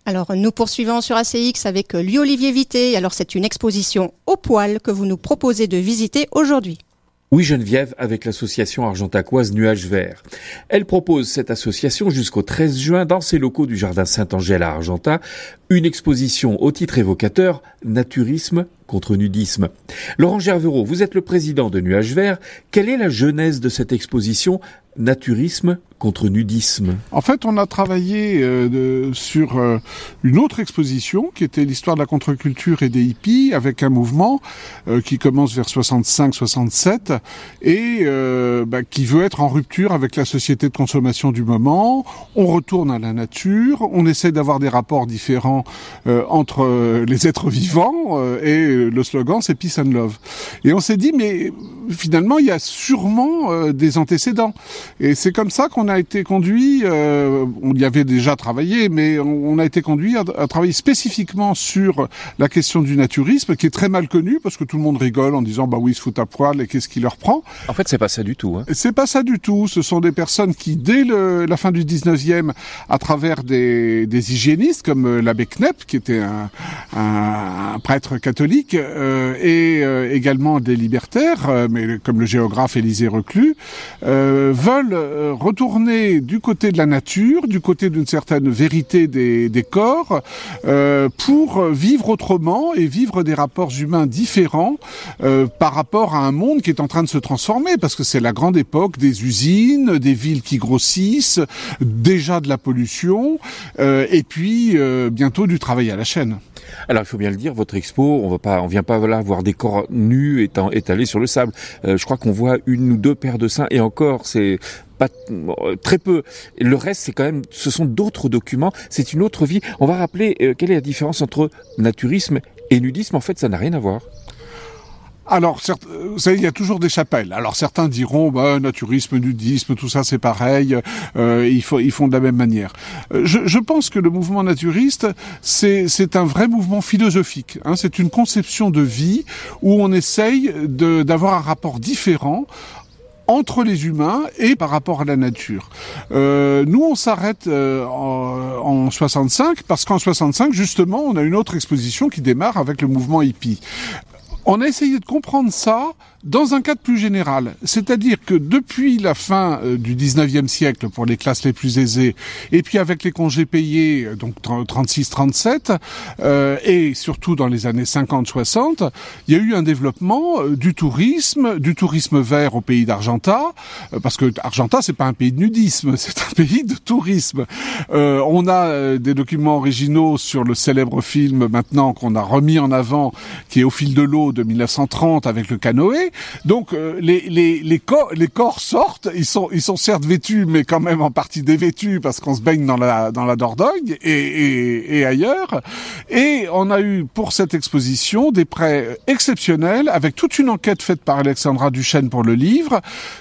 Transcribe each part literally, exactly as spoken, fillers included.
Alors, nous poursuivons sur A C X avec Louis-Olivier Vité. Alors, c'est une exposition au poil que vous nous proposez de visiter aujourd'hui. Oui, Geneviève, avec l'association argentacoise Nuages Verts. Elle propose cette association jusqu'au treize juin dans ses locaux du Jardin Saint-Angèle à Argentat, une exposition au titre évocateur « Naturisme contre nudisme ». Laurent Gervereau, vous êtes le président de Nuages Verts. Quelle est la genèse de cette exposition « Naturisme contre nudisme ». En fait, on a travaillé euh, de, sur euh, une autre exposition qui était l'histoire de la contre-culture et des hippies, avec un mouvement euh, qui commence vers soixante-cinq soixante-sept et euh, bah, qui veut être en rupture avec la société de consommation du moment. On retourne à la nature, on essaie d'avoir des rapports différents euh, entre euh, les êtres vivants euh, et le slogan c'est Peace and Love. Et on s'est dit mais finalement il y a sûrement euh, des antécédents. Et c'est comme ça qu'on a été conduit, euh, on y avait déjà travaillé, mais on, on a été conduit à, à travailler spécifiquement sur la question du naturisme, qui est très mal connue, parce que tout le monde rigole en disant « bah oui, ils se foutent à poil, et qu'est-ce qui leur prend ?» En fait, c'est pas ça du tout. Hein. C'est pas ça du tout. Ce sont des personnes qui, dès le, la fin du dix-neuvième, à travers des, des hygiénistes, comme l'abbé Knepp, qui était un, un, un prêtre catholique, euh, et euh, également des libertaires, euh, mais comme le géographe Élisée Reclus, euh, veulent euh, retourner du côté de la nature, du côté d'une certaine vérité des, des corps, euh, pour vivre autrement et vivre des rapports humains différents euh, par rapport à un monde qui est en train de se transformer, parce que c'est la grande époque des usines, des villes qui grossissent, déjà de la pollution, euh, et puis euh, bientôt du travail à la chaîne. Alors il faut bien le dire, votre expo, on va pas, on vient pas là voir des corps nus étant étalés sur le sable. Euh, je crois qu'on voit une ou deux paires de seins, et encore, c'est pas très peu. Le reste, c'est quand même, ce sont d'autres documents. C'est une autre vie. On va rappeler euh, quelle est la différence entre naturisme et nudisme. En fait, ça n'a rien à voir. Alors, certes, vous savez, il y a toujours des chapelles. Alors, certains diront, bah, naturisme, nudisme, tout ça, c'est pareil. Euh, ils, font, ils font de la même manière. Je, je pense que le mouvement naturiste, c'est, c'est un vrai mouvement philosophique. Hein, c'est une conception de vie où on essaye de, d'avoir un rapport différent entre les humains et par rapport à la nature. Euh, nous, on s'arrête euh, en, en soixante-cinq parce qu'en soixante-cinq, justement, on a une autre exposition qui démarre avec le mouvement hippie. On a essayé de comprendre ça dans un cadre plus général. C'est-à-dire que depuis la fin euh, du dix-neuvième siècle, pour les classes les plus aisées, et puis avec les congés payés, donc trente-six trente-sept, euh, et surtout dans les années cinquante soixante, il y a eu un développement euh, du tourisme, du tourisme vert au pays d'Argentat, euh, parce que Argentat, c'est pas un pays de nudisme, c'est un pays de tourisme. Euh, on a euh, des documents originaux sur le célèbre film, maintenant, qu'on a remis en avant, qui est Au fil de l'eau, de dix-neuf cent trente avec le canoë. Donc euh, les les les corps les corps sortent, ils sont ils sont certes vêtus mais quand même en partie dévêtus parce qu'on se baigne dans la dans la Dordogne et et, et ailleurs. Et on a eu pour cette exposition des prêts exceptionnels avec toute une enquête faite par Alexandra Duchesne pour le livre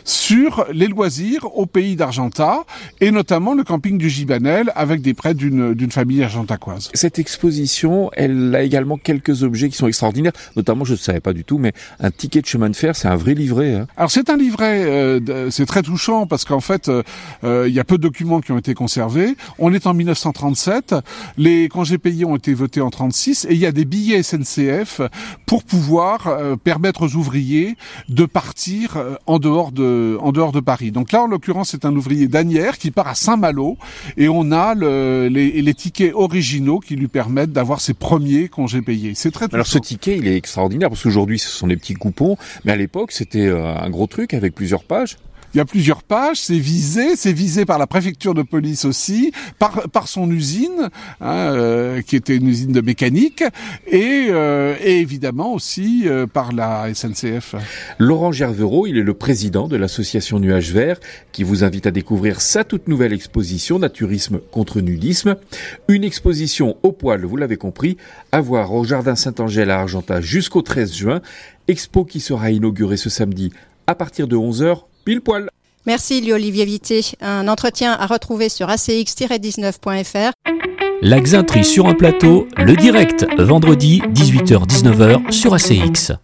sur les loisirs au pays d'Argentat et notamment le camping du Gibanel avec des prêts d'une d'une famille argentacoise. Cette exposition, elle a également quelques objets qui sont extraordinaires, notamment je ne savais pas du tout, mais un ticket de chemin de fer, c'est un vrai livret. Hein. Alors c'est un livret, euh, c'est très touchant parce qu'en fait, euh, euh, il y a peu de documents qui ont été conservés. On est en dix-neuf cent trente-sept, les congés payés ont été votés en trente-six et il y a des billets S N C F pour pouvoir euh, permettre aux ouvriers de partir euh, en dehors de en dehors de Paris. Donc là, en l'occurrence, c'est un ouvrier d'Asnières qui part à Saint-Malo et on a le, les, les tickets originaux qui lui permettent d'avoir ses premiers congés payés. C'est très touchant. Alors ce ticket, il est extraordinaire parce qu'aujourd'hui, ce sont des petits coupons, mais à l'époque, c'était un gros truc avec plusieurs pages. Il y a plusieurs pages, c'est visé, c'est visé par la préfecture de police aussi, par par son usine, hein, euh, qui était une usine de mécanique, et, euh, et évidemment aussi euh, par la S N C F. Laurent Gervereau, il est le président de l'association Nuages Verts, qui vous invite à découvrir sa toute nouvelle exposition Naturisme contre nudisme. Une exposition au poil, vous l'avez compris, à voir au Jardin Saint-Angèle à Argentat jusqu'au treize juin. Expo qui sera inaugurée ce samedi à partir de onze heures. Pile poil. Merci Louis-Olivier Vité. Un entretien à retrouver sur A C X dix-neuf point F R. La Xintrie sur un plateau, le direct, vendredi dix-huit heures dix-neuf heures sur A C X.